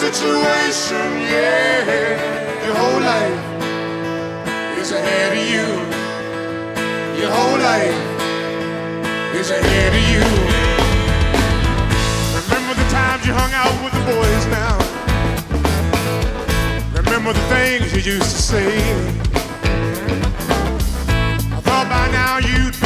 situation, yeah. Your whole life is ahead of you. Your whole life is ahead of you. Remember the times you hung out with the boys now. Remember the things you used to say. I thought by now you'd